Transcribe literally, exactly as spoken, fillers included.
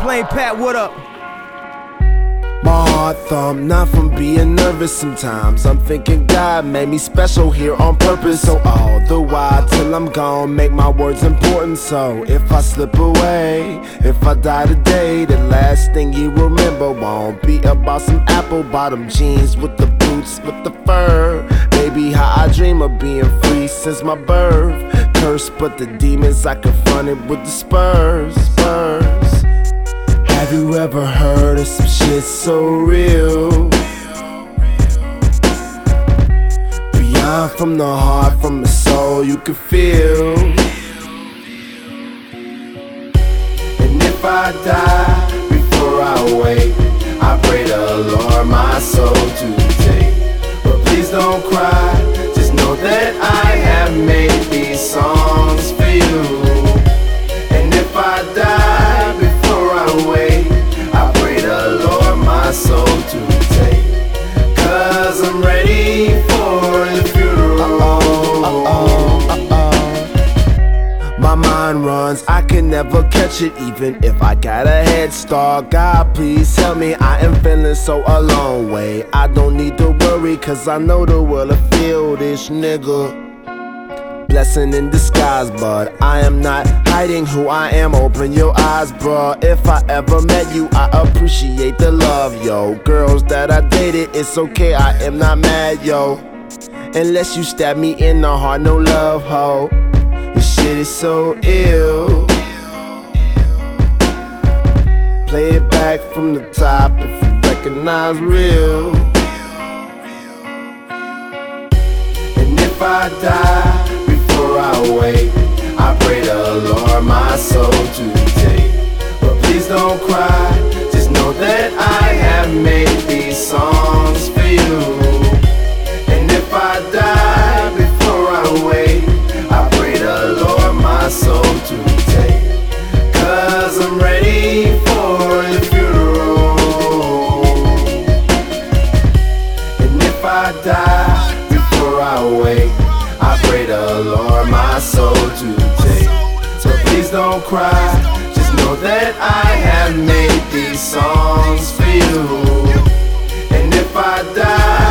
Plain Pat, what up? My heart thump, not from being nervous sometimes. I'm thinking God made me special here on purpose. So all the while till I'm gone, make my words important. So if I slip away, if I die today, the last thing you remember won't be about some apple bottom jeans with the boots, with the fur. Baby, how I dream of being free since my birth. Cursed, but the demons I confronted with the spurs, spurs. Have you ever heard of some shit so real? Beyond from the heart, from the soul, you can feel. And if I die before I wake, I pray the Lord my soul to take. But please don't cry, just know that I have made these songs for you. And if I die before I wake, I pray the Lord my soul to take. Cause I'm ready for the funeral. Uh-oh, uh-oh, uh-oh. My mind runs, I can never catch it even if I got a head start. God please help me, I am feeling so a long way. I don't need to worry cause I know the world will feel this nigga. Blessing in disguise, but I am not hiding who I am. Open your eyes, bruh. If I ever met you, I appreciate the love, yo. Girls that I dated, it's okay, I am not mad, yo. Unless you stab me in the heart, no love, ho. This shit is so ill. Play it back from the top if you recognize real. And if I die before I wake, I pray the Lord my soul to take. But please don't cry, just know that I have made these songs for you. And if I die before I wake, I pray the Lord my soul to take. Cause I'm ready for the funeral. And if I die before I wake, I pray the Lord my soul to take. So please don't cry, just know that I have made these songs for you. And if I die